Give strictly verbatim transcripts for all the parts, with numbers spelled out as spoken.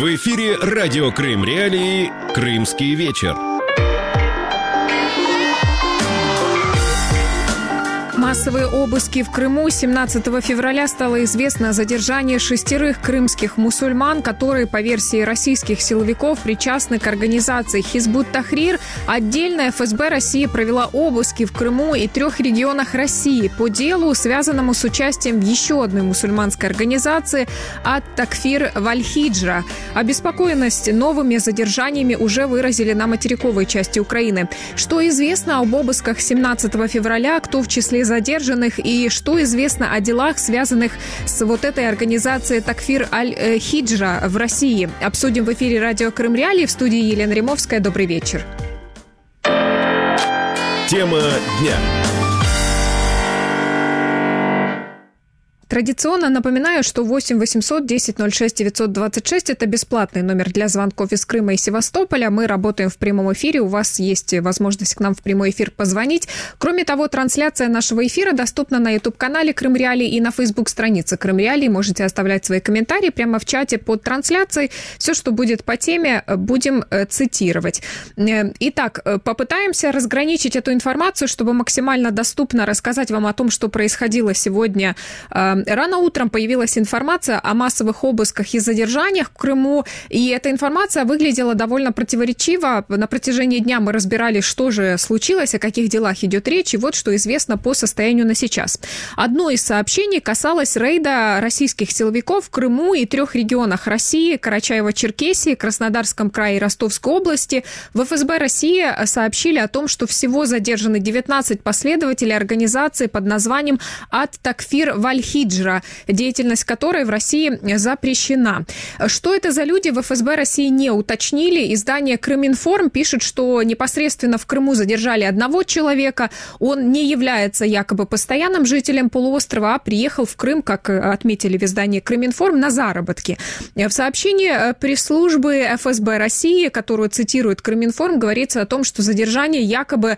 В эфире радио Крым Реалии «Крымский вечер». Массовые обыски в Крыму. семнадцатого февраля стало известно о задержании шестерых крымских мусульман, которые, по версии российских силовиков, причастны к организации «Хизбут-Тахрир». Отдельно эф эс бэ России провела обыски в Крыму и трех регионах России по делу, связанному с участием в еще одной мусульманской организации «Ат-Такфир Валь-Хиджра». Обеспокоенность новыми задержаниями уже выразили на материковой части Украины. Что известно об обысках семнадцатого февраля, кто в числе задержанных, задержанных и что известно о делах, связанных с вот этой организацией «Такфир Аль-Хиджра» в России. Обсудим в эфире радио Крым Реалии. В студии Елена Римовская. Добрый вечер. Тема дня. Традиционно напоминаю, что восемь восемьсот десять ноль шесть девятьсот двадцать шесть – это бесплатный номер для звонков из Крыма и Севастополя. Мы работаем в прямом эфире. У вас есть возможность к нам в прямой эфир позвонить. Кроме того, трансляция нашего эфира доступна на YouTube-канале Крым Реалии и на Facebook-странице Крым Реалии. Можете оставлять свои комментарии прямо в чате под трансляцией. Все, что будет по теме, будем цитировать. Итак, попытаемся разграничить эту информацию, чтобы максимально доступно рассказать вам о том, что происходило сегодня. Рано утром появилась информация о массовых обысках и задержаниях в Крыму, и эта информация выглядела довольно противоречиво. На протяжении дня мы разбирались, что же случилось, о каких делах идет речь, и вот что известно по состоянию на сейчас. Одно из сообщений касалось рейда российских силовиков в Крыму и трех регионах России: Карачаево-Черкесии, Краснодарском крае и Ростовской области. В эф эс бэ России сообщили о том, что всего задержаны девятнадцать последователей организации под названием «Ат-Такфир Валь-Хиджра», деятельность которой в России запрещена. Что это за люди, в эф эс бэ России не уточнили. Издание «Крыминформ» пишет, что непосредственно в Крыму задержали одного человека. Он не является якобы постоянным жителем полуострова, а приехал в Крым, как отметили в издании «Крыминформ», на заработки. В сообщении пресс-службы эф эс бэ России, которую цитирует «Крыминформ», говорится о том, что задержание якобы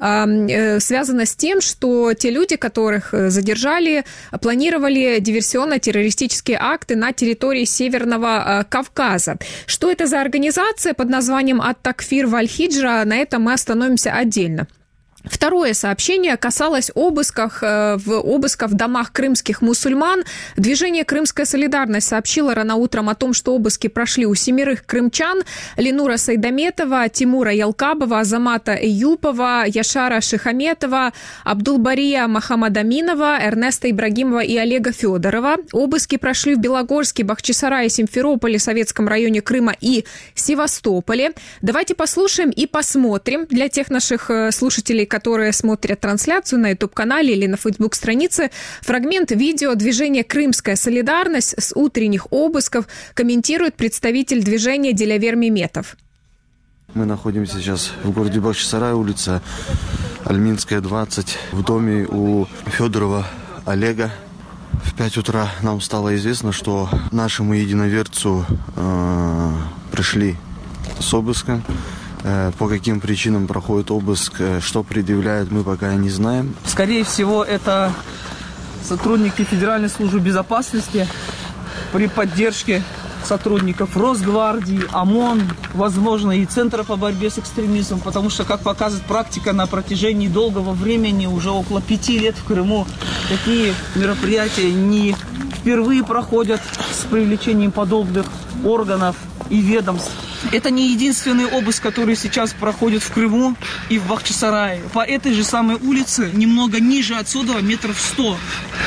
э, связано с тем, что те люди, которых задержали, планировали диверсионно-террористические акты на территории Северного Кавказа. Что это за организация под названием «Ат-Такфир Валь-Хиджра», на этом мы остановимся отдельно. Второе сообщение касалось обысков в обысков в домах крымских мусульман. Движение «Крымская солидарность» сообщило рано утром о том, что обыски прошли у семерых крымчан: Ленура Сайдаметова, Тимура Ялкабова, Азамата Эюпова, Яшара Шихаметова, Абдулбария Махамадаминова, Эрнеста Ибрагимова и Олега Федорова. Обыски прошли в Белогорске, Бахчисарае, Симферополе, Советском районе Крыма и Севастополе. Давайте послушаем и посмотрим для тех наших слушателей, которые смотрят трансляцию на YouTube-канале или на Facebook-странице, фрагмент видео движения «Крымская солидарность» с утренних обысков, комментирует представитель движения Делявер Меметов. Мы находимся сейчас в городе Бахчисарай, улица Альминская, двадцать, в доме у Федорова Олега. В пять утра нам стало известно, что нашему единоверцу э, пришли с обыском. По каким причинам проходит обыск, что предъявляют, мы пока не знаем. Скорее всего, это сотрудники Федеральной службы безопасности при поддержке сотрудников Росгвардии, ОМОН, возможно, и Центра по борьбе с экстремизмом, потому что, как показывает практика, на протяжении долгого времени, уже около пяти лет в Крыму, такие мероприятия не впервые проходят с привлечением подобных органов и ведомств. Это не единственный обыск, который сейчас проходит в Крыму и в Бахчисарае. По этой же самой улице, немного ниже отсюда, метров сто,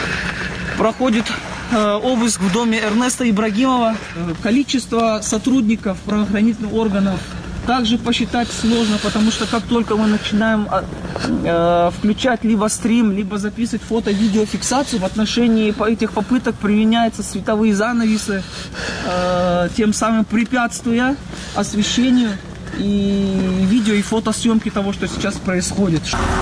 проходит э, обыск в доме Эрнеста Ибрагимова. Количество сотрудников правоохранительных органов также посчитать сложно, потому что как только мы начинаем э, включать либо стрим, либо записывать фото-видеофиксацию, в отношении этих попыток применяются световые занавесы, э, тем самым препятствуя освещению и видео и фотосъемки того, что сейчас происходит.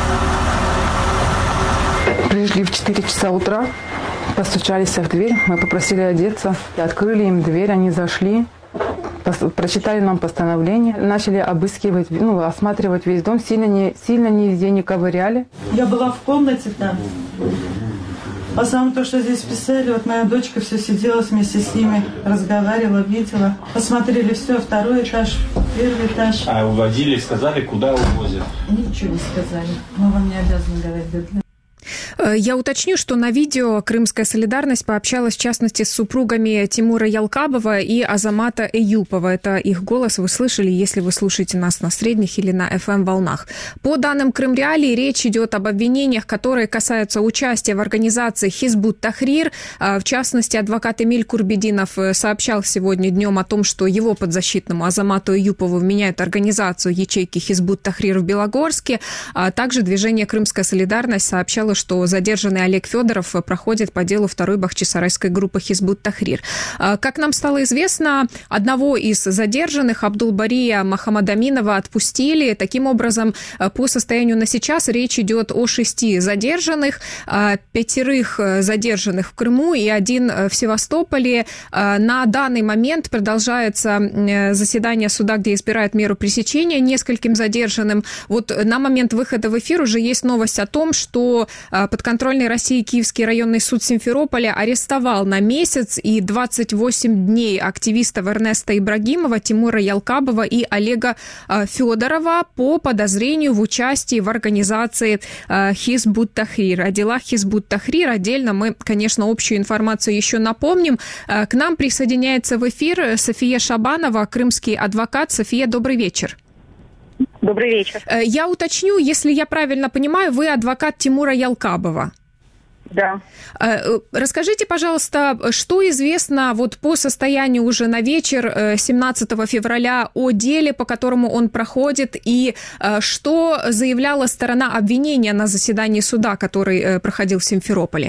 Пришли в четыре часа утра, постучались в дверь, мы попросили одеться, открыли им дверь, они зашли. Прочитали нам постановление, начали обыскивать, ну, осматривать весь дом, сильно, не, сильно нигде не ковыряли. Я была в комнате там, А самое то, что здесь писали, вот моя дочка все сидела вместе с ними, разговаривала, видела. Посмотрели все, второй этаж, первый этаж. А уводили, сказали, куда увозят? Ничего не сказали. Мы вам не обязаны говорить, да. Я уточню, что на видео «Крымская солидарность» пообщалась, в частности, с супругами Тимура Ялкабова и Азамата Эюпова. Это их голос вы слышали, если вы слушаете нас на средних или на эф эм-волнах. По данным Крымреалии, речь идет об обвинениях, которые касаются участия в организации «Хизбут Тахрир». В частности, адвокат Эмиль Курбединов сообщал сегодня днем о том, что его подзащитному Азамату Эюпову вменяют организацию ячейки «Хизбут Тахрир» в Белогорске. А также движение «Крымская солидарность» сообщало, что задержанный Олег Федоров проходит по делу второй бахчисарайской группы «Хизбут Тахрир». Как нам стало известно, одного из задержанных, Абдулбария Махамадаминова, отпустили. Таким образом, по состоянию на сейчас речь идет о шести задержанных, пятерых задержанных в Крыму и один в Севастополе. На данный момент продолжается заседание суда, где избирают меру пресечения нескольким задержанным. Вот на момент выхода в эфир уже есть новость о том, что подконтрольный России Киевский районный суд Симферополя арестовал на месяц и двадцать восемь дней активистов Эрнеста Ибрагимова, Тимура Ялкабова и Олега Федорова по подозрению в участии в организации «Хизбут Тахрир». О делах «Хизбут Тахрир» отдельно мы, конечно, общую информацию еще напомним. К нам присоединяется в эфир София Шабанова, крымский адвокат. София, добрый вечер. Добрый вечер. Я уточню, если я правильно понимаю, вы адвокат Тимура Ялкабова. Да. Расскажите, пожалуйста, что известно вот по состоянию уже на вечер семнадцатого февраля о деле, по которому он проходит, и что заявляла сторона обвинения на заседании суда, который проходил в Симферополе?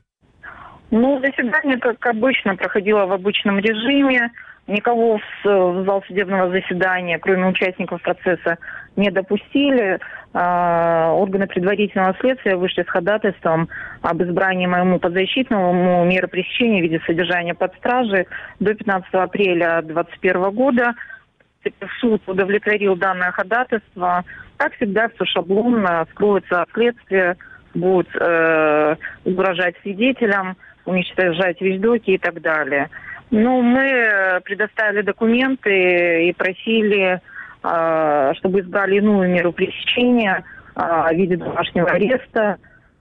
Ну, заседание, как обычно, проходило в обычном режиме. Никого в зал судебного заседания, кроме участников процесса, не допустили. Органы предварительного следствия вышли с ходатайством об избрании моему подзащитному меры пресечения в виде содержания под стражей до пятнадцатого апреля две тысячи двадцать первого года. Суд удовлетворил данное ходатайство. Как всегда, все шаблонно, скроется следствие, будут э, угрожать свидетелям, уничтожать вещдоки и так далее. Ну, мы предоставили документы и просили, чтобы избрали иную меру пресечения в виде домашнего ареста.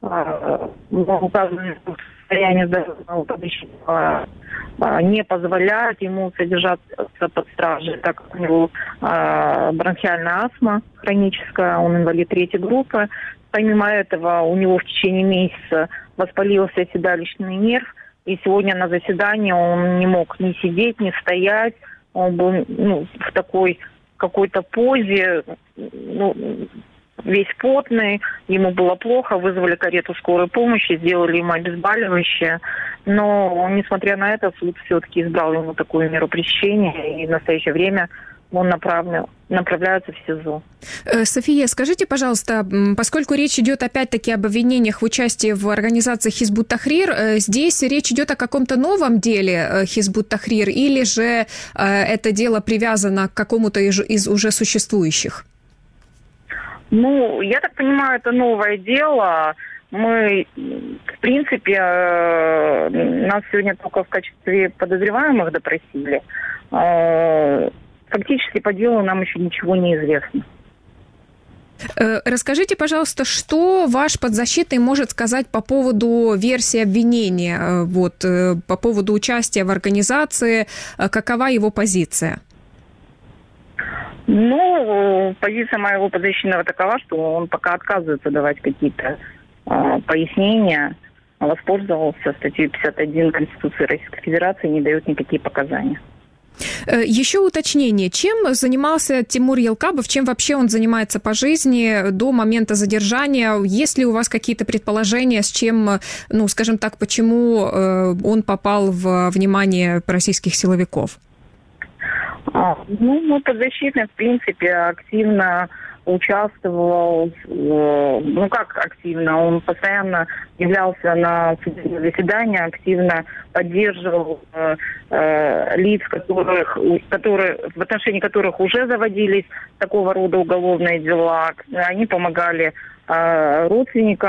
Указанное состояние здоровья подзащитного не позволяет ему содержаться под стражей, так как у него бронхиальная астма хроническая, он инвалид третьей группы. Помимо этого, у него в течение месяца воспалился седалищный нерв. И сегодня на заседании он не мог ни сидеть, ни стоять. Он был ну, в такой какой-то позе, ну, весь потный. Ему было плохо, вызвали карету скорой помощи, сделали ему обезболивающее. Но, несмотря на это, суд все-таки избрал ему такую меру пресечения. И в настоящее время он направлен, направляется в СИЗО. София, скажите, пожалуйста, поскольку речь идет опять-таки об обвинениях в участии в организации «Хизбут Тахрир», здесь речь идет о каком-то новом деле «Хизбут Тахрир» или же это дело привязано к какому-то из, из уже существующих? Ну, я так понимаю, это новое дело. Мы, в принципе, нас сегодня только в качестве подозреваемых допросили. Фактически по делу нам еще ничего не известно. Расскажите, пожалуйста, что ваш подзащитный может сказать по поводу версии обвинения, вот, по поводу участия в организации, какова его позиция? Ну, позиция моего подзащитного такова, что он пока отказывается давать какие-то э, пояснения, воспользовался статьей пятьдесят один Конституции Российской Федерации, не дает никакие показания. Еще уточнение. Чем занимался Тимур Ялкабов, чем вообще он занимается по жизни до момента задержания? Есть ли у вас какие-то предположения, с чем, ну, скажем так, почему он попал в внимание российских силовиков? А, ну, мой подзащитный, в принципе, активно участвовал, ну как активно, он постоянно являлся на заседания, активно поддерживал э, э, лиц, которых, которые, в отношении которых уже заводились такого рода уголовные дела. Они помогали э, родственникам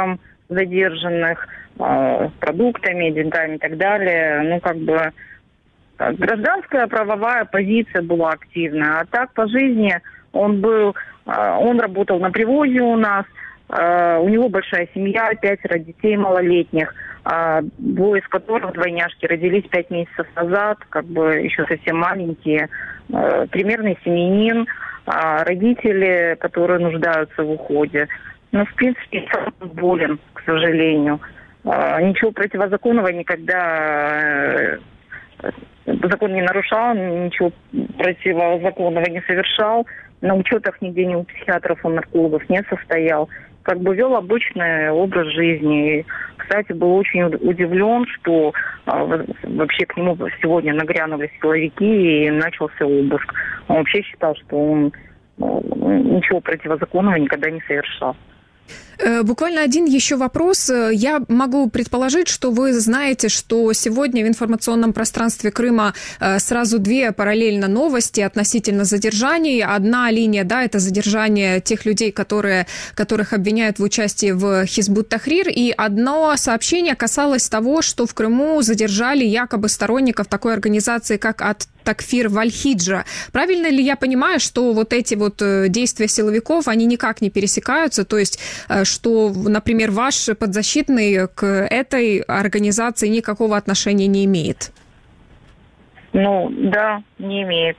задержанных, э, продуктами, деньгами и так далее. Ну, как бы гражданская правовая позиция была активная. А так по жизни он был, э, он работал на привозе у нас, э, у него большая семья, пятеро детей малолетних, э, двое из которых двойняшки родились пять месяцев назад, как бы еще совсем маленькие, э, примерный семьянин, э, родители, которые нуждаются в уходе. Но, в принципе, он болен, к сожалению. Э, ничего противозаконного никогда... Э, закон не нарушал, ничего противозаконного не совершал. На учетах нигде ни у психиатров, у наркологов не состоял. Как бы вел обычный образ жизни. И, кстати, был очень удивлен, что а, вообще к нему сегодня нагрянули силовики и начался обыск. Он вообще считал, что он ну, ничего противозаконного никогда не совершал. Буквально один еще вопрос. Я могу предположить, что вы знаете, что сегодня в информационном пространстве Крыма сразу две параллельно новости относительно задержаний. Одна линия, да, это задержание тех людей, которые, которых обвиняют в участии в Хизбут-Тахрир. И одно сообщение касалось того, что в Крыму задержали якобы сторонников такой организации, как Ат-Такфир Валь-Хиджа. Правильно ли я понимаю, что вот эти вот действия силовиков, они никак не пересекаются? То есть что, например, ваш подзащитный к этой организации никакого отношения не имеет? Ну, да, не имеет.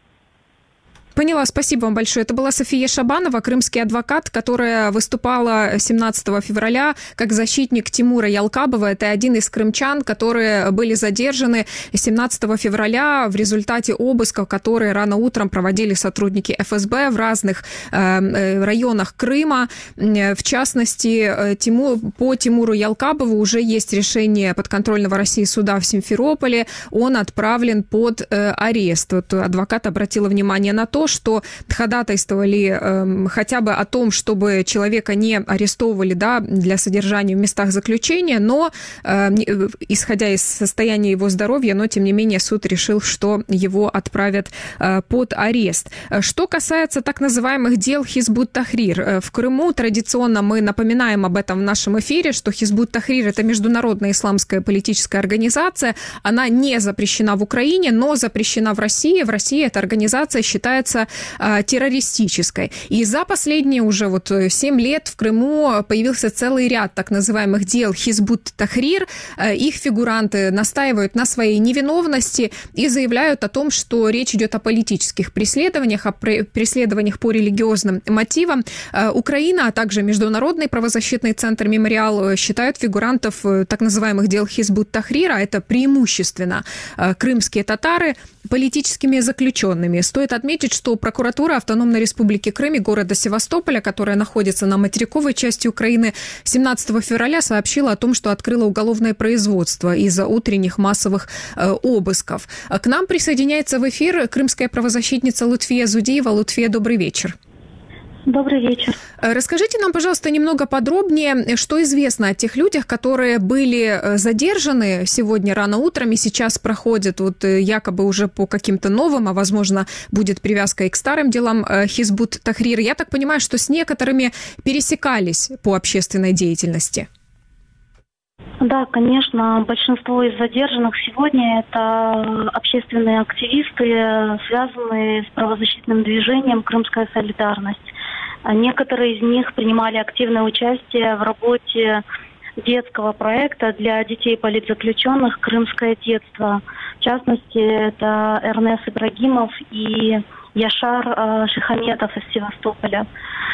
Поняла, спасибо вам большое. Это была София Шабанова, крымский адвокат, которая выступала семнадцатого февраля как защитник Тимура Ялкабова. Это один из крымчан, которые были задержаны семнадцатого февраля в результате обысков, которые рано утром проводили сотрудники эф эс бэ в разных э, районах Крыма. В частности, Тимур, по Тимуру Ялкабову уже есть решение подконтрольного России суда в Симферополе. Он отправлен под э, арест. Вот адвокат обратила внимание на то, что ходатайствовали э, хотя бы о том, чтобы человека не арестовывали, да, для содержания в местах заключения, но э, исходя из состояния его здоровья, но тем не менее суд решил, что его отправят э, под арест. Что касается так называемых дел Хизбут-Тахрир, э, в Крыму традиционно мы напоминаем об этом в нашем эфире, что Хизбут-Тахрир — это международная исламская политическая организация, она не запрещена в Украине, но запрещена в России. В России эта организация считается террористической. И за последние уже вот семь лет в Крыму появился целый ряд так называемых дел Хизбут-Тахрир. Их фигуранты настаивают на своей невиновности и заявляют о том, что речь идет о политических преследованиях, о преследованиях по религиозным мотивам. Украина, а также Международный правозащитный центр «Мемориал» считают фигурантов так называемых дел Хизбут-Тахрира, это преимущественно крымские татары, политическими заключенными. Стоит отметить, что прокуратура Автономной Республики Крым и города Севастополя, которая находится на материковой части Украины, семнадцатого февраля сообщила о том, что открыла уголовное производство из-за утренних массовых э, обысков. К нам присоединяется в эфир крымская правозащитница Лутфия Зудиева. Лутфия, добрый вечер. Добрый вечер. Расскажите нам, пожалуйста, немного подробнее, что известно о тех людях, которые были задержаны сегодня рано утром и сейчас проходят вот якобы уже по каким-то новым, а возможно будет привязка и к старым делам Хизбут-Тахрир. Я так понимаю, что с некоторыми пересекались по общественной деятельности. Да, конечно, большинство из задержанных сегодня это общественные активисты, связанные с правозащитным движением «Крымская солидарность». Некоторые из них принимали активное участие в работе детского проекта для детей политзаключенных «Крымское детство». В частности, это Эрнес Ибрагимов и Яшар Шихаметов из Севастополя.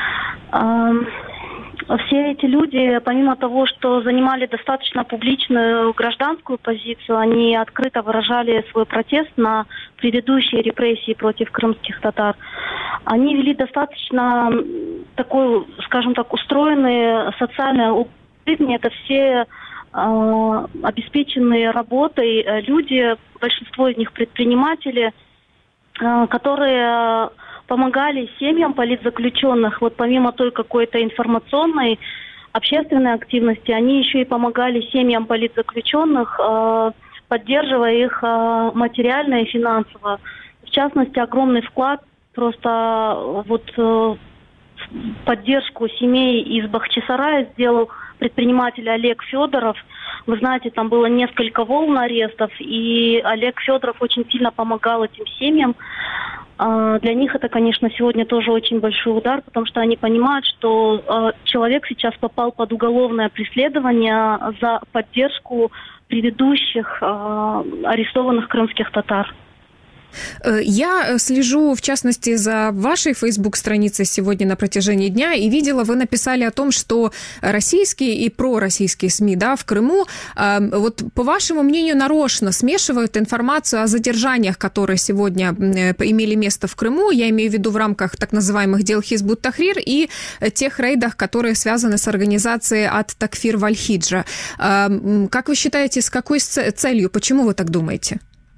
Все эти люди, помимо того, что занимали достаточно публичную гражданскую позицию, они открыто выражали свой протест на предыдущие репрессии против крымских татар. Они вели достаточно такой, скажем так, устроенный социальный жизнь. Это все э, обеспеченные работой люди, большинство из них предприниматели, э, которые помогали семьям политзаключенных. Вот помимо той какой-то информационной, общественной активности, они еще и помогали семьям политзаключенных, э, поддерживая их э, материально и финансово. В частности, огромный вклад просто вот э, поддержку семей из Бахчисарая сделал предприниматель Олег Федоров. Вы знаете, там было несколько волн арестов, и Олег Федоров очень сильно помогал этим семьям. Для них это, конечно, сегодня тоже очень большой удар, потому что они понимают, что человек сейчас попал под уголовное преследование за поддержку предыдущих арестованных крымских татар. Я слежу, в частности, за вашей фейсбук-страницей сегодня на протяжении дня и видела, вы написали о том, что российские и пророссийские СМИ, да, в Крыму, вот по вашему мнению, нарочно смешивают информацию о задержаниях, которые сегодня имели место в Крыму, я имею в виду в рамках так называемых дел Хизбут Тахрир и тех рейдах, которые связаны с организацией от Такфир Валь-Хиджа. Как вы считаете, с какой целью, почему вы так думаете?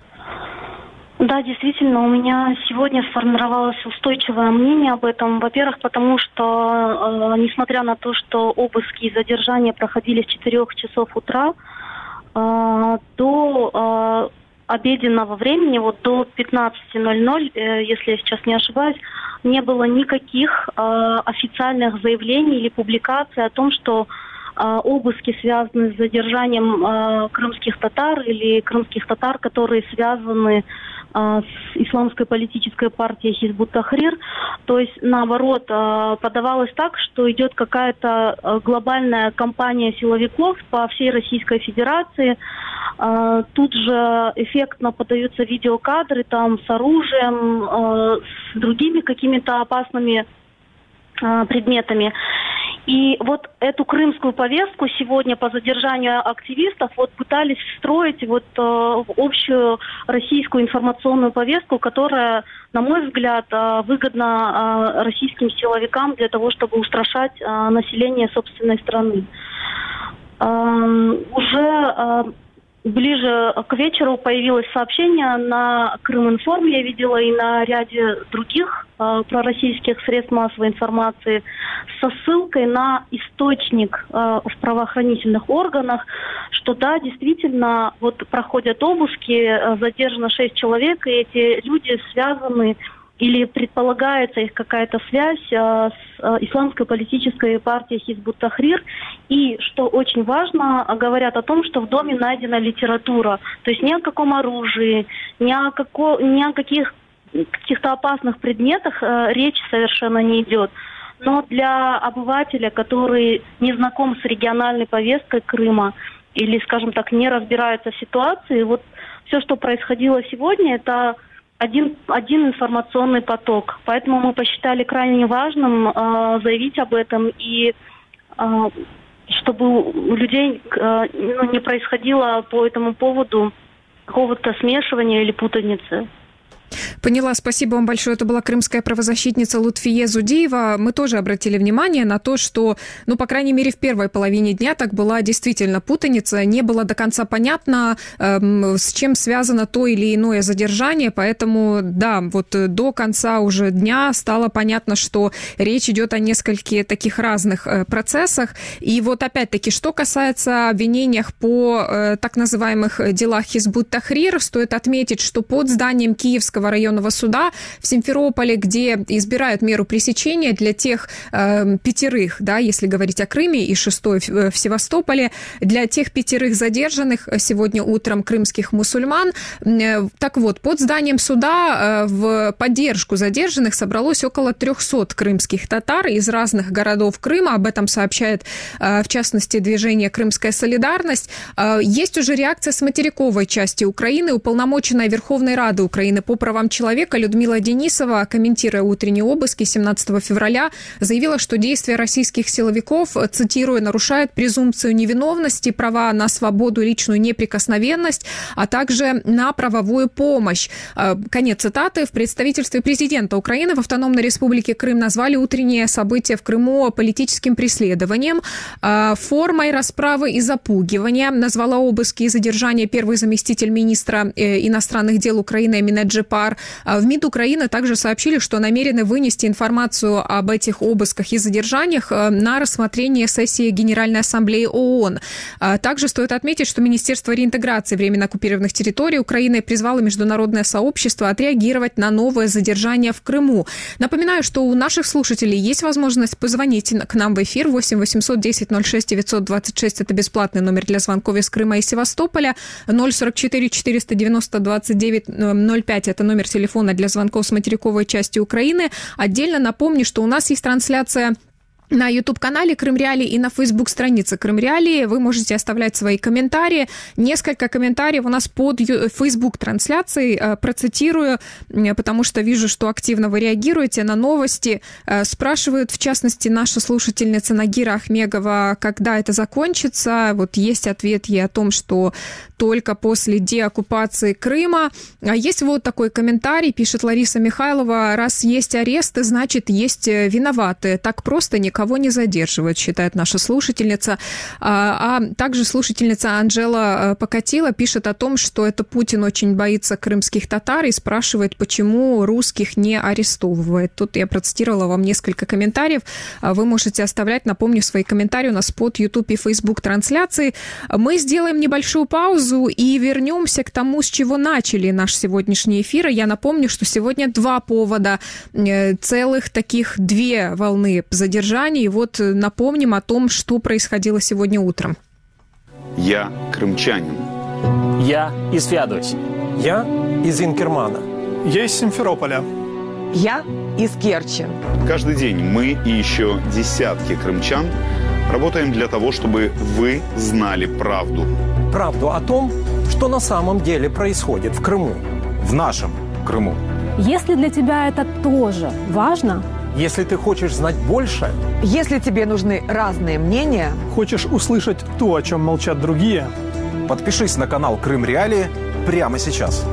Да, действительно, у меня сегодня сформировалось устойчивое мнение об этом. Во-первых, потому что, э, несмотря на то, что обыски и задержания проходили с четырёх часов утра, э, до э, обеденного времени, вот до пятнадцати ноль-ноль, э, если я сейчас не ошибаюсь, не было никаких э, официальных заявлений или публикаций о том, что обыски связаны с задержанием э, крымских татар или крымских татар, которые связаны э, с исламской политической партией Хизбут Тахрир. То есть, наоборот, э, подавалось так, что идет какая-то э, глобальная кампания силовиков по всей Российской Федерации. Э, тут же эффектно подаются видеокадры там с оружием, э, с другими какими-то опасными э, предметами. И вот эту крымскую повестку сегодня по задержанию активистов вот пытались встроить вот э, в общую российскую информационную повестку, которая, на мой взгляд, э, выгодна э, российским силовикам для того, чтобы устрашать э, население собственной страны. Э, уже э, ближе к вечеру появилось сообщение на Крыминформ, я видела, и на ряде других э, пророссийских средств массовой информации со ссылкой на источник э, в правоохранительных органах, что да, действительно, вот проходят обыски, э, задержано шесть человек, и эти люди связаны или предполагается их какая-то связь э, с э, исламской политической партией Хизбут Тахрир. И, что очень важно, говорят о том, что в доме найдена литература. То есть ни о каком оружии, ни о, како, ни о каких, каких-то опасных предметах э, речь совершенно не идет. Но для обывателя, который не знаком с региональной повесткой Крыма или, скажем так, не разбирается в ситуации, вот все, что происходило сегодня, это Один, один информационный поток. Поэтому мы посчитали крайне важным э, заявить об этом и э, чтобы у людей э, ну, не происходило по этому поводу какого-то смешивания или путаницы. Поняла, спасибо вам большое. Это была крымская правозащитница Лутфие Зудиева. Мы тоже обратили внимание на то, что, ну, по крайней мере, в первой половине дня так была действительно путаница. Не было до конца понятно, эм, с чем связано то или иное задержание. Поэтому, да, вот до конца уже дня стало понятно, что речь идет о нескольких таких разных э, процессах. И вот опять-таки, что касается обвинений по э, так называемых делах Хизбут Тахрир, стоит отметить, что под зданием Киевского районного суда в Симферополе, где избирают меру пресечения для тех э, пятерых, да, если говорить о Крыме, и шестой в, в Севастополе, для тех пятерых задержанных сегодня утром крымских мусульман. Э, так вот, под зданием суда э, в поддержку задержанных собралось около трехсот крымских татар из разных городов Крыма. Об этом сообщает, э, в частности, движение «Крымская солидарность». Э, есть уже реакция с материковой части Украины. Уполномоченная Верховной Рады Украины по правам человека Людмила Денисова, комментируя утренние обыски семнадцатого февраля, заявила, что действия российских силовиков, цитирую, нарушают презумпцию невиновности, права на свободу и личную неприкосновенность, а также на правовую помощь. Конец цитаты. В представительстве президента Украины в Автономной Республике Крым назвали утренние события в Крыму политическим преследованием, формой расправы и запугивания. Назвала обыски и задержания первый заместитель министра иностранных дел Украины Эминет Джипар. В МИД Украины также сообщили, что намерены вынести информацию об этих обысках и задержаниях на рассмотрение сессии Генеральной Ассамблеи ООН. Также стоит отметить, что Министерство реинтеграции временно оккупированных территорий Украины призвало международное сообщество отреагировать на новое задержание в Крыму. Напоминаю, что у наших слушателей есть возможность позвонить к нам в эфир восемь восемьсот десять ноль шесть девятьсот двадцать шесть. Это бесплатный номер для звонков из Крыма и Севастополя. ноль сорок четыре четыреста девяносто двадцать девять ноль пять. Это номер телефона для звонков с материковой части Украины. Отдельно напомню, что у нас есть трансляция на YouTube-канале Крым Реалии и на Facebook-странице Крым Реалии. Вы можете оставлять свои комментарии. Несколько комментариев у нас под Facebook-трансляцией. Процитирую, потому что вижу, что активно вы реагируете на новости. Спрашивают, в частности, наша слушательница Нагира Ахмегова, когда это закончится. Вот есть ответ ей о том, что только после деоккупации Крыма. Есть вот такой комментарий, пишет Лариса Михайлова. Раз есть аресты, значит, есть виноватые. Так просто никого не задерживают, считает наша слушательница. А, а также слушательница Анжела Покатила пишет о том, что это Путин очень боится крымских татар и спрашивает, почему русских не арестовывает. Тут я процитировала вам несколько комментариев. Вы можете оставлять, напомню, свои комментарии у нас под YouTube и Facebook трансляции. Мы сделаем небольшую паузу и вернемся к тому, с чего начали наш сегодняшний эфир. Я напомню, что сегодня два повода, целых таких две волны задержаний. И вот напомним о том, что происходило сегодня утром. Я крымчанин. Я из Феодосии. Я из Инкермана. Я из Симферополя. Я из Керчи. Каждый день мы и еще десятки крымчан работаем для того, чтобы вы знали правду. Правду о том, что на самом деле происходит в Крыму. В нашем Крыму. Если для тебя это тоже важно... Если ты хочешь знать больше... Если тебе нужны разные мнения... Хочешь услышать то, о чем молчат другие... Подпишись на канал Крым Реалии прямо сейчас.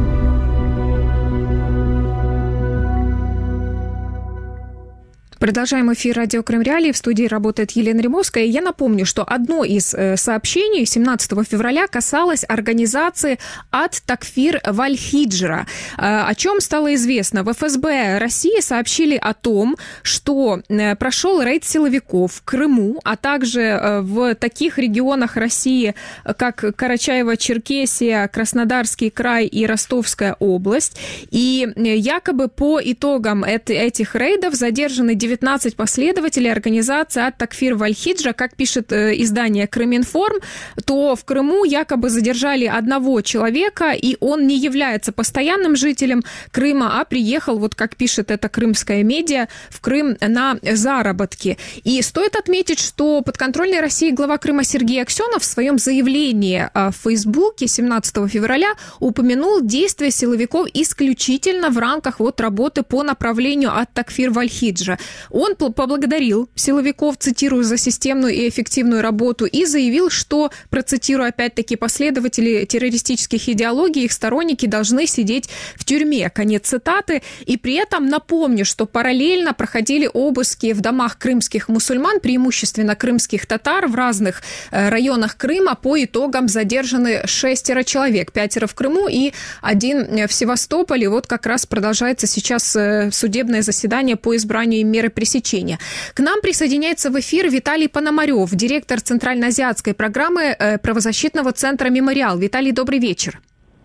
Продолжаем эфир радио Крым Реалии. В студии работает Елена Римовская. Я напомню, что одно из сообщений семнадцатого февраля касалось организации Ат-Такфир Валь-Хиджра. О чем стало известно? В эф эс бэ России сообщили о том, что прошел рейд силовиков в Крыму, а также в таких регионах России, как Карачаево-Черкесия, Краснодарский край и Ростовская область. И якобы по итогам этих рейдов задержаны девятнадцать последователей организации Ат-Такфир Валь-Хиджра. Как пишет издание Крыминформ, то в Крыму якобы задержали одного человека, и он не является постоянным жителем Крыма, а приехал, вот как пишет это крымская медиа, в Крым на заработки. И стоит отметить, что подконтрольный России глава Крыма Сергей Аксенов в своем заявлении в Фейсбуке семнадцатого февраля упомянул действия силовиков исключительно в рамках вот работы по направлению Ат-Такфир Валь-Хиджра. Он поблагодарил силовиков, цитирую, за системную и эффективную работу и заявил, что, процитирую опять-таки, последователи террористических идеологий, их сторонники должны сидеть в тюрьме. Конец цитаты. И при этом напомню, что параллельно проходили обыски в домах крымских мусульман, преимущественно крымских татар, в разных районах Крыма. По итогам задержаны шестеро человек. Пятеро в Крыму и один в Севастополе. Вот как раз продолжается сейчас судебное заседание по избранию им меры пресечения. К нам присоединяется в эфир Виталий Пономарев, директор Центральноазиатской программы правозащитного центра «Мемориал». Виталий, добрый вечер.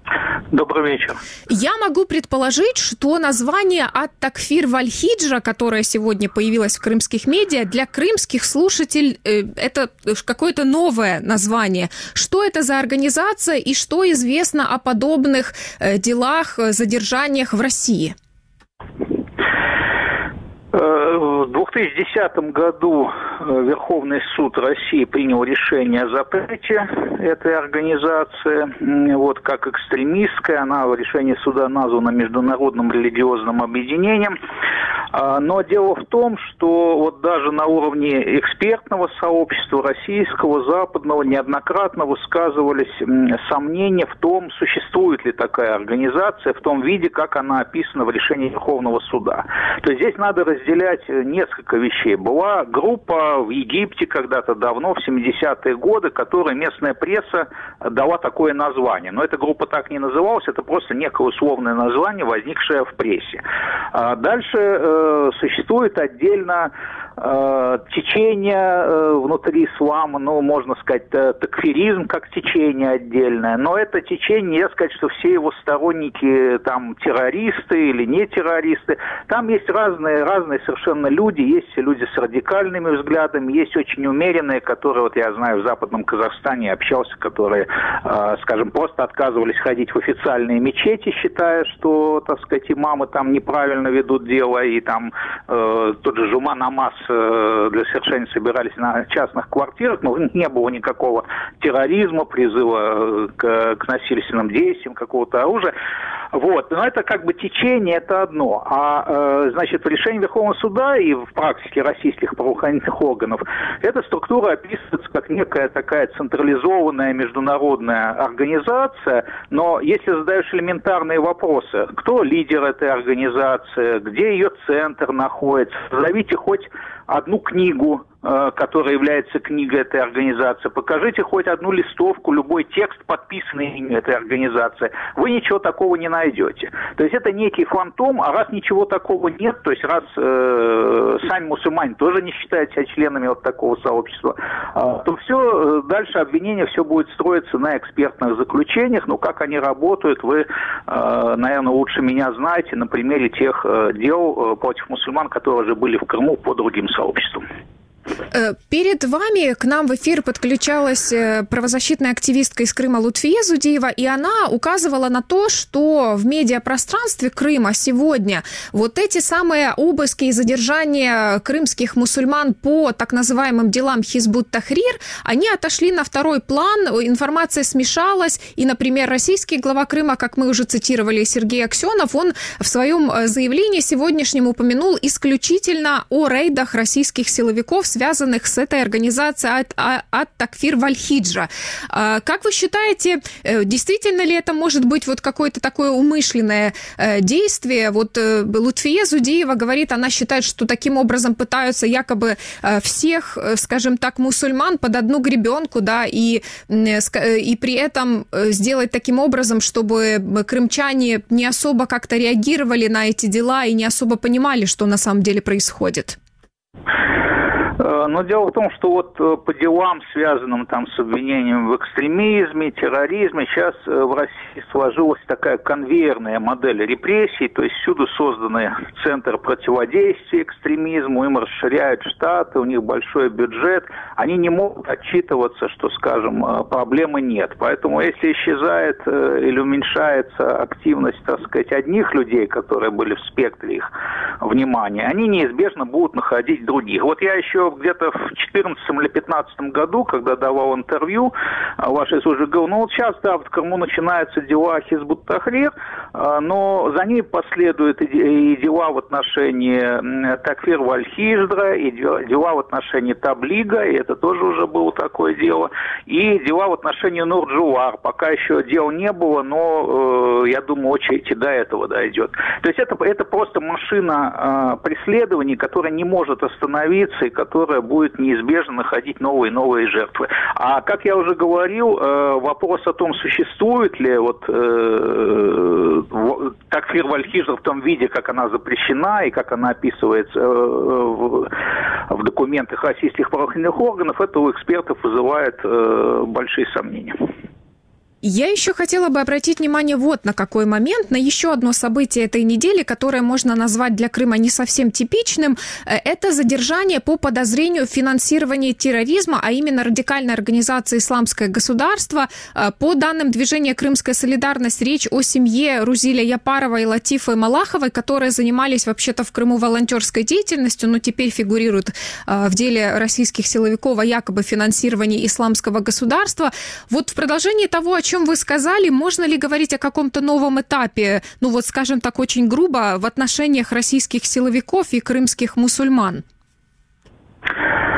Добрый вечер. Я могу предположить, что название Ат-Такфир Валь-Хиджра, которое сегодня появилось в крымских медиа, для крымских слушателей это какое-то новое название. Что это за организация и что известно о подобных делах, задержаниях в России? В две тысячи десятом году Верховный суд России принял решение о запрете этой организации, вот, как экстремистская. Она в решении суда названа Международным религиозным объединением. Но дело в том, что вот даже на уровне экспертного сообщества российского, западного, неоднократно высказывались сомнения в том, существует ли такая организация в том виде, как она описана в решении Верховного суда. То есть здесь надо разделять несколько вещей. Была группа в Египте когда-то давно, в семидесятые годы, которой местная пресса дала такое название. Но эта группа так не называлась, это просто некое условное название, возникшее в прессе. А дальше э, существует отдельно э, течение э, внутри ислама, ну, можно сказать, э, такфиризм как течение отдельное. Но это течение, нельзя сказать, что все его сторонники там террористы или не террористы. Там есть разные, разные совершенно люди, есть люди с радикальными взглядами, есть очень умеренные, которые, вот я знаю, в Западном Казахстане общался, которые, э, скажем, просто отказывались ходить в официальные мечети, считая, что, так сказать, имамы там неправильно ведут дело, и там э, тот же Жума намаз э, для совершения собирались на частных квартирах, но не было никакого терроризма, призыва к, к насильственным действиям, какого-то оружия. Вот. Но это как бы течение, это одно. А, э, значит, в решении Верховного суда и в практике российских правоохранительных органов эта структура описывается как некая такая централизованная международная организация, но если задаешь элементарные вопросы, кто лидер этой организации, где ее центр находится, назовите хоть одну книгу, которая является книгой этой организации, покажите хоть одну листовку, любой текст, подписанный имя этой организации, вы ничего такого не найдете. То есть это некий фантом, а раз ничего такого нет, то есть раз э, сами мусульмане тоже не считают себя членами вот такого сообщества, э, то все, дальше обвинение все будет строиться на экспертных заключениях. Ну, как они работают, вы, э, наверное, лучше меня знаете на примере тех э, дел э, против мусульман, которые же были в Крыму по другим сообществам. Перед вами к нам в эфир подключалась правозащитная активистка из Крыма Лутфие Зудиева, и она указывала на то, что в медиапространстве Крыма сегодня вот эти самые обыски и задержания крымских мусульман по так называемым делам Хизбут-Тахрир, они отошли на второй план, информация смешалась, и, например, российский глава Крыма, как мы уже цитировали, Сергей Аксенов, он в своем заявлении сегодняшнем упомянул исключительно о рейдах российских силовиков, связанных с этой организацией ат-Такфир валь-Хиджра. Как вы считаете, действительно ли это может быть вот какое-то такое умышленное действие? Вот Лутфие Зудиева говорит, она считает, что таким образом пытаются якобы всех, скажем так, мусульман под одну гребенку, да, и, и при этом сделать таким образом, чтобы крымчане не особо как-то реагировали на эти дела и не особо понимали, что на самом деле происходит. Но дело в том, что вот по делам, связанным там с обвинением в экстремизме, терроризме, сейчас в России сложилась такая конвейерная модель репрессий, то есть всюду созданы центры противодействия экстремизму, им расширяют штаты, у них большой бюджет, они не могут отчитываться, что, скажем, проблемы нет. Поэтому если исчезает или уменьшается активность, так сказать, одних людей, которые были в спектре их внимания, они неизбежно будут находить других. Вот я еще где-то в четырнадцатом или пятнадцатом году, когда давал интервью вашей службе, говорил, ну вот сейчас, да, в Крыму начинаются дела Хизбут-Тахрир, но за ними последуют и дела в отношении Такфир валь-Хиджра, и дела в отношении Таблига, и это тоже уже было такое дело, и дела в отношении Нур-Джуар. Пока еще дел не было, но, я думаю, очередь и до этого дойдет. То есть это, это просто машина преследований, которая не может остановиться, и которая будет неизбежно находить новые и новые жертвы. А как я уже говорил, вопрос о том, существует ли вот э, Такфир валь-Хиджра в том виде, как она запрещена и как она описывается в, в документах российских правоохранительных органов, это у экспертов вызывает э, большие сомнения. Я еще хотела бы обратить внимание вот на какой момент, на еще одно событие этой недели, которое можно назвать для Крыма не совсем типичным. Это задержание по подозрению в финансировании терроризма, а именно радикальной организации «Исламское государство». По данным движения «Крымская солидарность», речь о семье Рузиля Япарова и Латифы Малаховой, которые занимались вообще-то в Крыму волонтерской деятельностью, но теперь фигурируют в деле российских силовиков о якобы финансировании «Исламского государства». Вот в продолжении того, о чем вы сказали, можно ли говорить о каком-то новом этапе, ну вот скажем так очень грубо, в отношениях российских силовиков и крымских мусульман?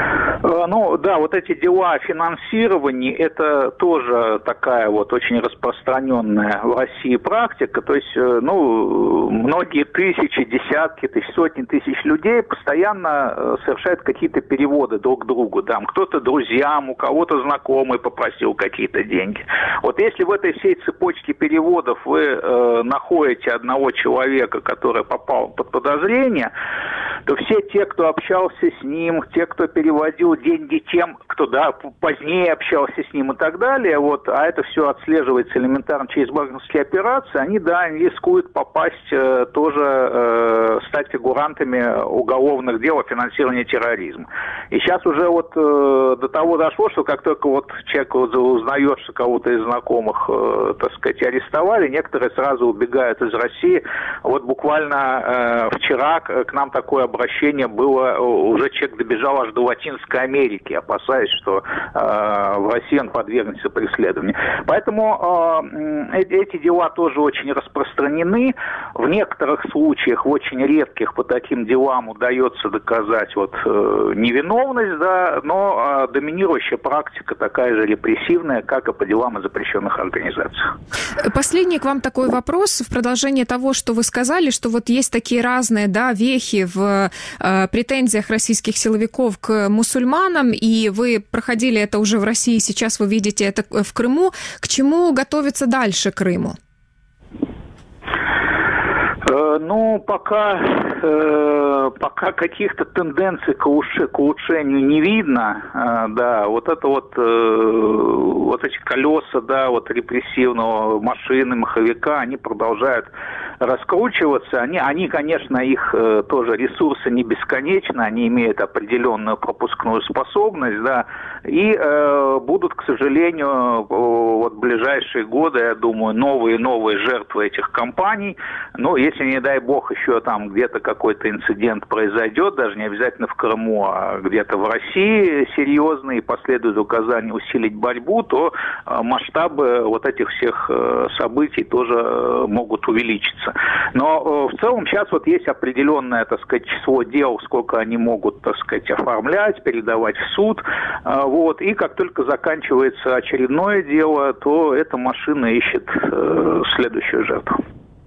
Ну, да, вот эти дела финансирования, это тоже такая вот очень распространенная в России практика. То есть, ну, многие тысячи, десятки тысяч, сотни тысяч людей постоянно совершают какие-то переводы друг к другу. Там кто-то друзьям, у кого-то знакомый попросил какие-то деньги. Вот если в этой всей цепочке переводов вы э, находите одного человека, который попал под подозрение, то все те, кто общался с ним, те, кто переводил деньги тем, кто да, позднее общался с ним и так далее, вот, а это все отслеживается элементарно через банковские операции, они, да, рискуют попасть э, тоже, э, стать фигурантами уголовных дел о финансировании терроризма. И сейчас уже вот э, до того дошло, что как только вот человек узнает, что кого-то из знакомых, э, так сказать, арестовали, некоторые сразу убегают из России. Вот буквально э, вчера к нам такое обращение было, уже человек добежал аж до Латинской Америки, опасаясь, что э, в России он подвергнется преследованию. Поэтому э, эти дела тоже очень распространены. В некоторых случаях, в очень редких, по таким делам удается доказать вот, э, невиновность, да, но э, доминирующая практика такая же репрессивная, как и по делам о запрещенных организациях. Последний к вам такой вопрос в продолжение того, что вы сказали, что вот есть такие разные, да, вехи в э, претензиях российских силовиков к мусульманам, и вы проходили это уже в России, сейчас вы видите это в Крыму. К чему готовится дальше Крыму? Ну, пока, э, пока каких-то тенденций к, улучш- к улучшению не видно, э, да, вот это вот, э, вот эти колеса, да, вот репрессивного машины, маховика, они продолжают раскручиваться. Они, они конечно, их э, тоже ресурсы не бесконечны, они имеют определенную пропускную способность, да, и э, будут, к сожалению, вот в ближайшие годы, я думаю, новые и новые жертвы этих компаний. Ну, если, не дай бог, еще там где-то какой-то инцидент произойдет, даже не обязательно в Крыму, а где-то в России серьезный, и последует указание усилить борьбу, то э, масштабы вот этих всех э, событий тоже э, могут увеличиться. Но э, в целом сейчас вот есть определенное, так сказать, число дел, сколько они могут, так сказать, оформлять, передавать в суд. Э, вот, и как только заканчивается очередное дело, то эта машина ищет э, следующую жертву.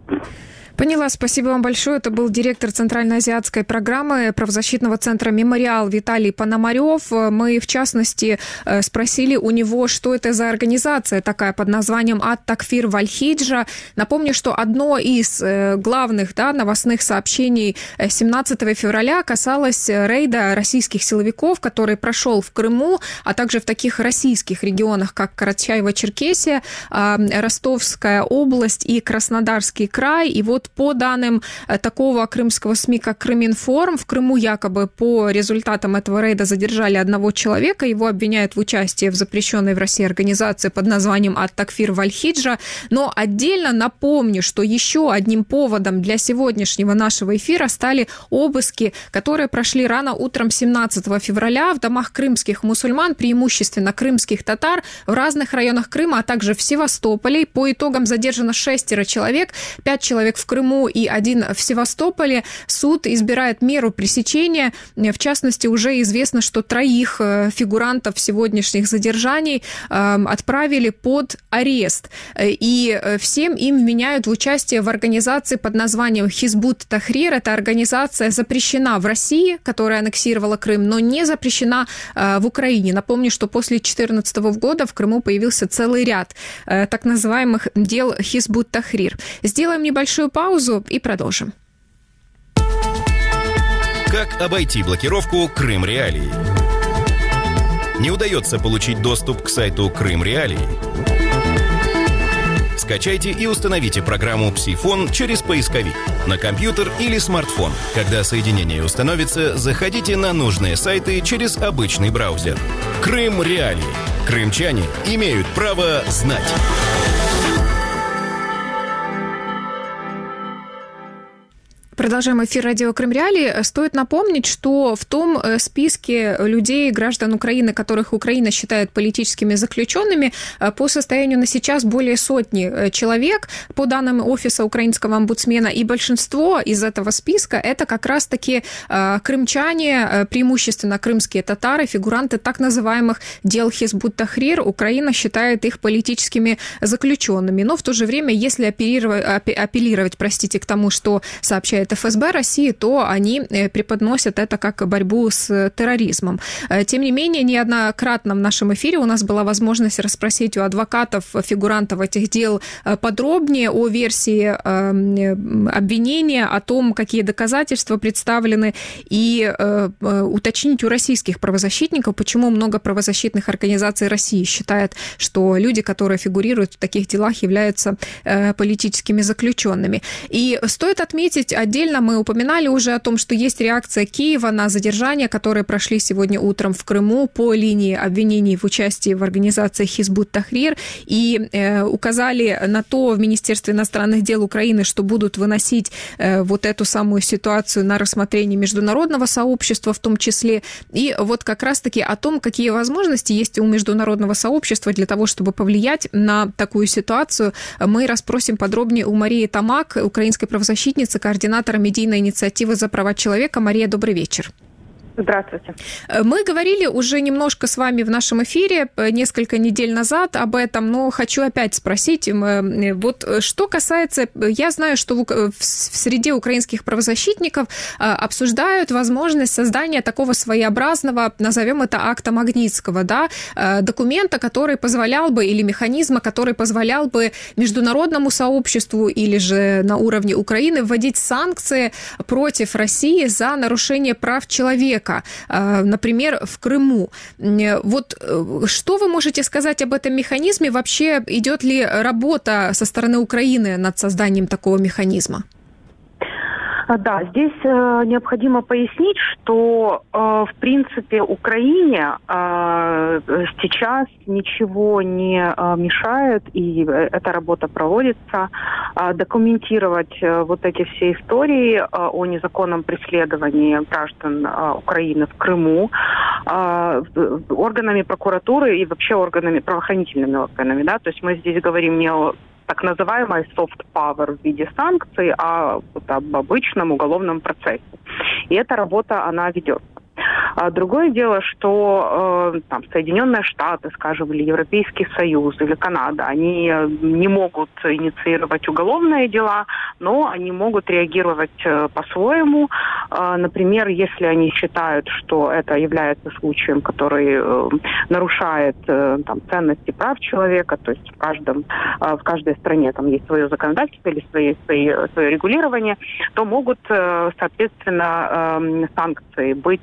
Поняла, спасибо вам большое. Это был директор Центральноазиатской программы правозащитного центра «Мемориал» Виталий Пономарев. Мы, в частности, спросили у него, что это за организация такая под названием «Ат-Такфир Валь-Хиджа». Напомню, что одно из главных, да, новостных сообщений семнадцатого февраля касалось рейда российских силовиков, который прошел в Крыму, а также в таких российских регионах, как Карачаево-Черкесия, Ростовская область и Краснодарский край. И вот по данным такого крымского СМИ, как Крыминформ, в Крыму якобы по результатам этого рейда задержали одного человека. Его обвиняют в участии в запрещенной в России организации под названием «Ат-Такфир Валь-Хиджа». Но отдельно напомню, что еще одним поводом для сегодняшнего нашего эфира стали обыски, которые прошли рано утром семнадцатого февраля в домах крымских мусульман, преимущественно крымских татар, в разных районах Крыма, а также в Севастополе. По итогам задержано шестеро человек, пять человек в Крыму и один в Севастополе. Суд избирает меру пресечения. В частности, уже известно, что троих фигурантов сегодняшних задержаний отправили под арест. И всем им вменяют в участие в организации под названием «Хизбут Тахрир». Эта организация запрещена в России, которая аннексировала Крым, но не запрещена в Украине. Напомню, что после две тысячи четырнадцатого года в Крыму появился целый ряд так называемых дел «Хизбут Тахрир». Сделаем небольшую паузу и продолжим. Как обойти блокировку Крым Реалии? Не удается получить доступ к сайту Крым Реалии? Скачайте и установите программу «Псифон» через поисковик на компьютер или смартфон. Когда соединение установится, заходите на нужные сайты через обычный браузер. Крым Реалии. Крымчане имеют право знать. Продолжаем эфир радио Крым Реалии. Стоит напомнить, что в том списке людей, граждан Украины, которых Украина считает политическими заключенными, по состоянию на сейчас более сотни человек, по данным Офиса украинского омбудсмена, и большинство из этого списка это как раз-таки крымчане, преимущественно крымские татары, фигуранты так называемых дел Хизбут-Тахрир. Украина считает их политическими заключенными. Но в то же время, если апеллировать, апеллировать, простите, к тому, что сообщает эф эс бэ России, то они преподносят это как борьбу с терроризмом. Тем не менее, неоднократно в нашем эфире у нас была возможность расспросить у адвокатов, фигурантов этих дел подробнее о версии обвинения, о том, какие доказательства представлены, и уточнить у российских правозащитников, почему много правозащитных организаций России считает, что люди, которые фигурируют в таких делах, являются политическими заключенными. И стоит отметить, отдельно мы упоминали уже о том, что есть реакция Киева на задержания, которые прошли сегодня утром в Крыму по линии обвинений в участии в организации Хизбут-Тахрир, и э, указали на то в Министерстве иностранных дел Украины, что будут выносить э, вот эту самую ситуацию на рассмотрение международного сообщества в том числе. И вот как раз-таки о том, какие возможности есть у международного сообщества для того, чтобы повлиять на такую ситуацию, мы расспросим подробнее у Марии Тамак, украинской правозащитницы, координатора медийной инициативы за права человека. Мария, добрый вечер. Здравствуйте. Мы говорили уже немножко с вами в нашем эфире несколько недель назад об этом, но хочу опять спросить. Вот что касается... Я знаю, что в среде украинских правозащитников обсуждают возможность создания такого своеобразного, назовем это, акта Магнитского, да, документа, который позволял бы, или механизма, который позволял бы международному сообществу или же на уровне Украины вводить санкции против России за нарушение прав человека, например, в Крыму. Вот что вы можете сказать об этом механизме? Вообще идет ли работа со стороны Украины над созданием такого механизма? Да, здесь э, необходимо пояснить, что, э, в принципе, Украине э, сейчас ничего не э, мешает, и эта работа проводится, э, документировать э, вот эти все истории э, о незаконном преследовании граждан э, Украины в Крыму э, органами прокуратуры и вообще органами, правоохранительными органами, да, то есть мы здесь говорим не о так называемый soft power в виде санкций, а вот об обычном уголовном процессе. И эта работа, она ведется. А другое дело, что э, там, Соединенные Штаты, скажем, или Европейский Союз, или Канада, они не могут инициировать уголовные дела, но они могут реагировать э, по-своему. Э, например, если они считают, что это является случаем, который э, нарушает э, там, ценности прав человека, то есть в, каждом, э, в каждой стране там есть свое законодательство или свои, свои, свое регулирование, то могут, э, соответственно, э, санкции быть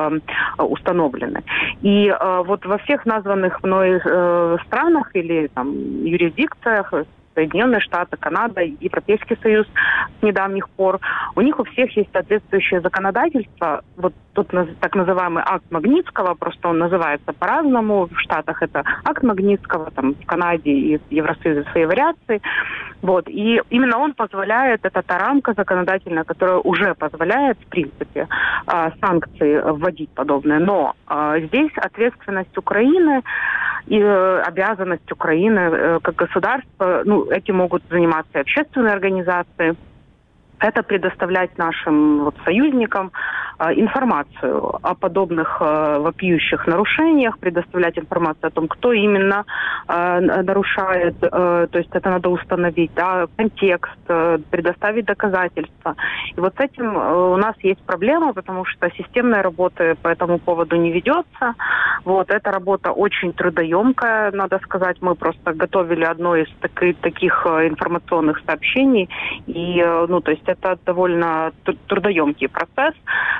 установлены. И э, вот во всех названных мной э, странах или там юрисдикциях, Соединенные Штаты, Канада, Европейский Союз с недавних пор, у них у всех есть соответствующее законодательство. Вот тот так называемый акт Магнитского, просто он называется по-разному. В Штатах это акт Магнитского, там, в Канаде и в Евросоюзе свои вариации. Вот. И именно он позволяет, это та рамка законодательная, которая уже позволяет, в принципе, санкции вводить подобные. Но здесь ответственность Украины и обязанность Украины как государства, ну, этим могут заниматься общественные организации, это предоставлять нашим вот, союзникам э, информацию о подобных э, вопиющих нарушениях, предоставлять информацию о том, кто именно э, нарушает, э, то есть это надо установить, да, контекст, э, предоставить доказательства. И вот с этим э, у нас есть проблема, потому что системной работы по этому поводу не ведется. Вот, эта работа очень трудоемкая, надо сказать. Мы просто готовили одно из таки, таких информационных сообщений, и, э, ну, то есть это довольно трудоемкий процесс,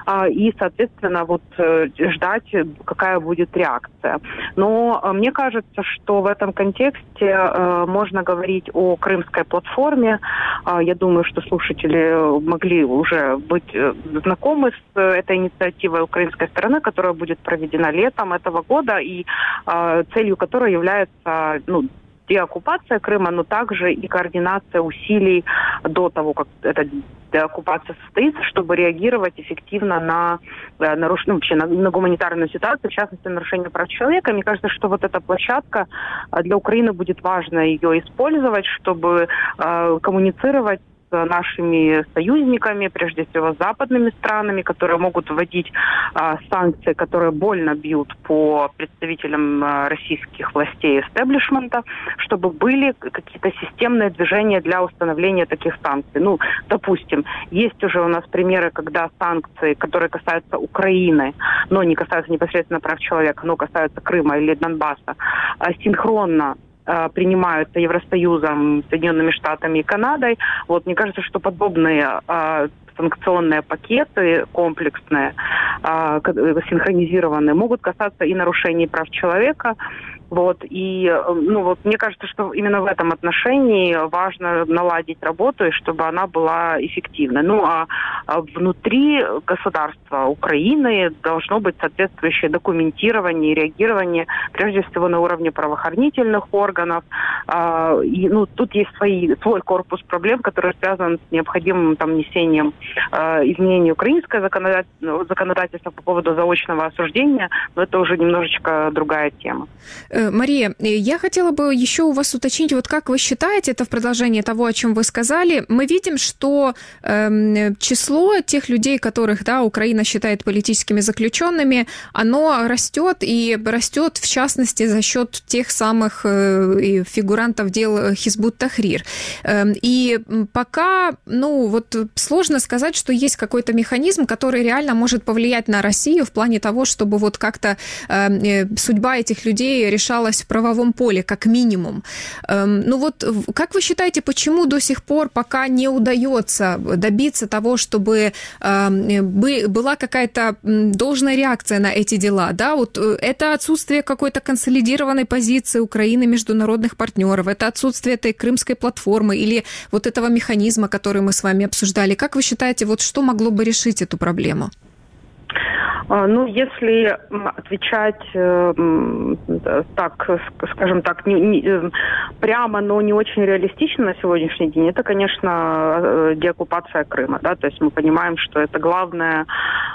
и, соответственно, вот ждать, какая будет реакция. Но мне кажется, что в этом контексте можно говорить о Крымской платформе. Я думаю, что слушатели могли уже быть знакомы с этой инициативой украинской стороны, которая будет проведена летом этого года, и целью которой является, ну, деоккупация Крыма, но также и координация усилий до того, как этот деоккупация состоится, чтобы реагировать эффективно на, наруш... ну, вообще на, на гуманитарную ситуацию, в частности, нарушение прав человека. Мне кажется, что вот эта площадка для Украины будет важно ее использовать, чтобы э, коммуницировать с нашими союзниками, прежде всего с западными странами, которые могут вводить а, санкции, которые больно бьют по представителям а, российских властей и эстеблишмента, чтобы были какие-то системные движения для установления таких санкций. Ну, допустим, есть уже у нас примеры, когда санкции, которые касаются Украины, но не касаются непосредственно прав человека, но касаются Крыма или Донбасса, а, синхронно принимаются Евросоюзом, Соединенными Штатами и Канадой. Вот, мне кажется, что подобные э, санкционные пакеты комплексные, э, синхронизированные, могут касаться и нарушений прав человека. Вот, и, ну, вот, мне кажется, что именно в этом отношении важно наладить работу, и чтобы она была эффективной. Ну, а внутри государства Украины должно быть соответствующее документирование и реагирование, прежде всего, на уровне правоохранительных органов. И, ну, тут есть свои, свой корпус проблем, который связан с необходимым там внесением изменений украинского законодательства по поводу заочного осуждения, но это уже немножечко другая тема. Мария, я хотела бы еще у вас уточнить, вот как вы считаете, это в продолжение того, о чем вы сказали, мы видим, что э, число тех людей, которых, да, Украина считает политическими заключенными, оно растет, и растет, в частности, за счет тех самых э, фигурантов дел Хизбут Тахрир. Э, и пока, ну, вот сложно сказать, что есть какой-то механизм, который реально может повлиять на Россию в плане того, чтобы вот как-то э, судьба этих людей решалась в правовом поле, как минимум. Ну вот, как вы считаете, почему до сих пор пока не удается добиться того, чтобы была какая-то должная реакция на эти дела? Да, вот это отсутствие какой-то консолидированной позиции Украины, международных партнеров, это отсутствие этой крымской платформы или вот этого механизма, который мы с вами обсуждали. Как вы считаете, вот что могло бы решить эту проблему? Ну, если отвечать так, скажем так, не, не, прямо, но не очень реалистично на сегодняшний день, это, конечно, деоккупация Крыма. Да? То есть мы понимаем, что это главное,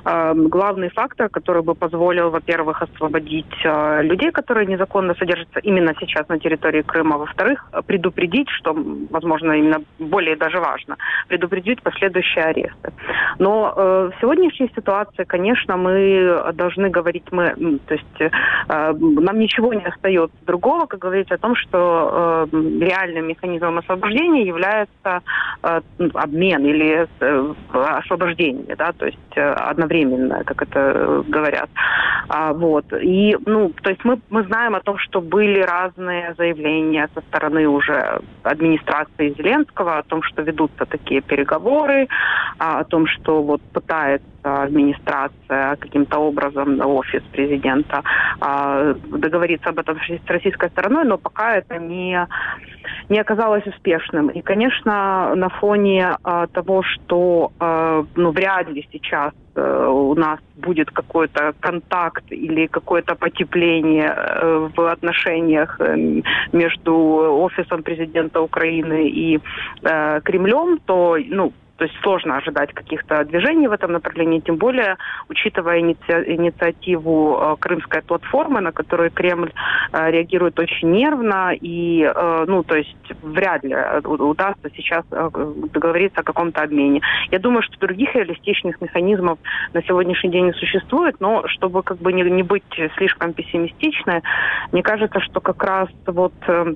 главный фактор, который бы позволил, во-первых, освободить людей, которые незаконно содержатся именно сейчас на территории Крыма, во-вторых, предупредить, что, возможно, именно более даже важно, предупредить последующие аресты. Но в сегодняшней ситуации, конечно, мы должны говорить, мы, то есть э, нам ничего не остается другого, как говорить о том, что э, реальным механизмом освобождения является э, обмен или э, освобождение, да, то есть э, одновременно, как это говорят. А, вот. И, ну, то есть мы, мы знаем о том, что были разные заявления со стороны уже администрации Зеленского о том, что ведутся такие переговоры, о том, что вот пытается администрация каким-то образом, офис президента, договориться об этом с российской стороной, но пока это не, не оказалось успешным. И, конечно, на фоне того, что ну, вряд ли сейчас у нас будет какой-то контакт или какое-то потепление в отношениях между офисом президента Украины и Кремлем, то, ну, то есть сложно ожидать каких-то движений в этом направлении, тем более учитывая иници... инициативу э, крымской платформы, на которую Кремль э, реагирует очень нервно, и, э, ну, то есть вряд ли удастся сейчас э, договориться о каком-то обмене. Я думаю, что других реалистичных механизмов на сегодняшний день не существует, но чтобы как бы не, не быть слишком пессимистичной, мне кажется, что как раз вот... Э,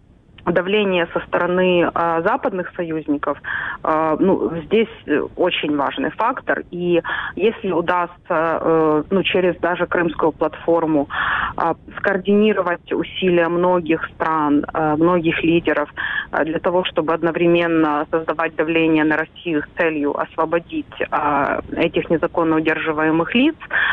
давление со стороны э, западных союзников, э, ну, здесь очень важный фактор. И если удастся, э, ну, через даже крымскую платформу э, скоординировать усилия многих стран, э, многих лидеров э, для того, чтобы одновременно создавать давление на Россию с целью освободить э, этих незаконно удерживаемых лиц,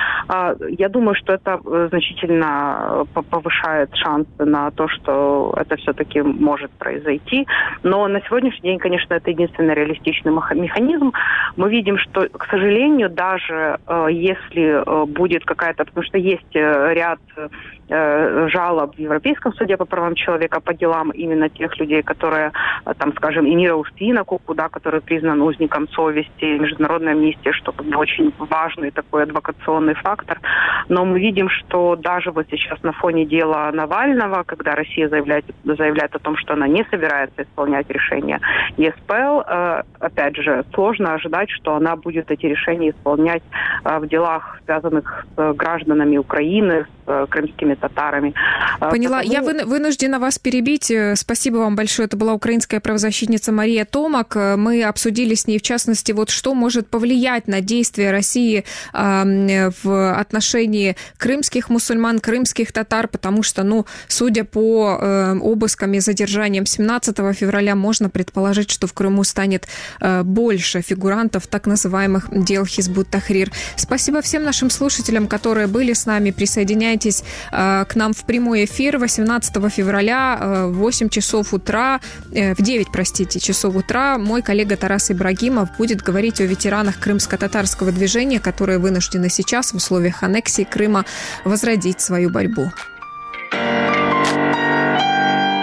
э, я думаю, что это значительно повышает шансы на то, что это все-таки может произойти. Но на сегодняшний день, конечно, это единственный реалистичный механизм. Мы видим, что, к сожалению, даже э, если э, будет какая-то... Потому что есть ряд э, жалоб в Европейском суде по правам человека по делам именно тех людей, которые, там, скажем, Эмира Устинаку, да, который признан узником совести, Международная амнистия, что как бы очень важный такой адвокационный фактор. Но мы видим, что даже вот сейчас на фоне дела Навального, когда Россия заявляет, заявляет о том, что она не собирается исполнять решения ЕСПЛ, э, опять же, сложно ожидать, что она будет эти решения исполнять э, в делах, связанных с гражданами Украины, с э, крымскими татарами. Поняла. Потому... Я вы, вынуждена вас перебить. Спасибо вам большое. Это была украинская правозащитница Мария Томак. Мы обсудили с ней, в частности, вот что может повлиять на действия России э, в отношении крымских мусульман, крымских татар, потому что, ну, судя по э, обыскам и задержаниям семнадцатого февраля, можно предположить, что в Крыму станет э, больше фигурантов так называемых дел Хизбут Тахрир. Спасибо всем нашим слушателям, которые были с нами. Присоединяйтесь э, к нам в прямой эфир восемнадцатого февраля э, в восемь часов утра, э, в девять, простите, часов утра. Мой коллега Тарас Ибрагимов будет говорить о ветеранах крымско-татарского движения, которые вынуждены сейчас в условиях аннексии Крыма возродить свою борьбу.